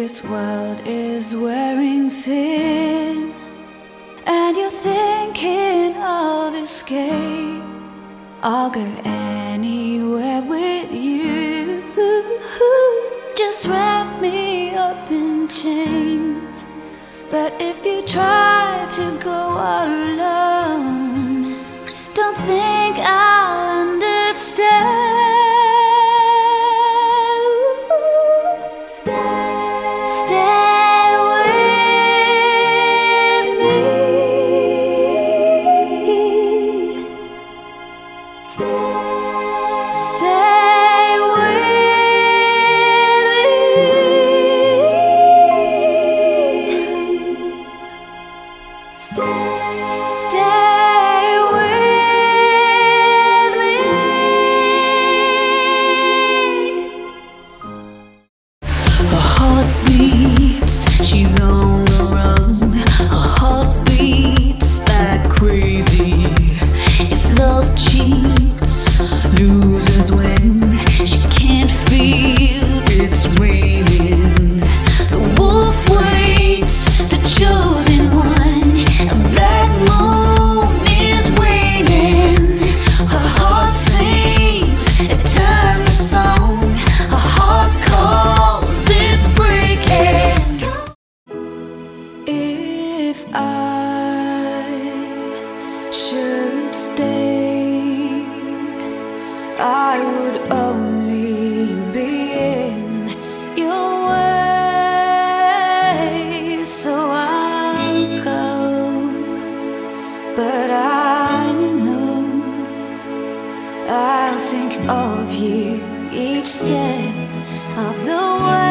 this world is wearing thin, and you're thinking of escape, I'll go anywhere with you. Just wrap me up in chains. But if you try to go alone, don't think I'll understand. Stay with me. Stay with me. Stay with me. Her heart beats, she's on the run. Her heart beats like crazy. If love cheats, loses when she can't feel it's raining. The wolf waits, the chosen one. A black moon is waiting. Her heart sings a timeless song. Her heart calls, it's breaking. If I should stay, I would only be in your way. So I'll go, but I know I'll think of you each step of the way.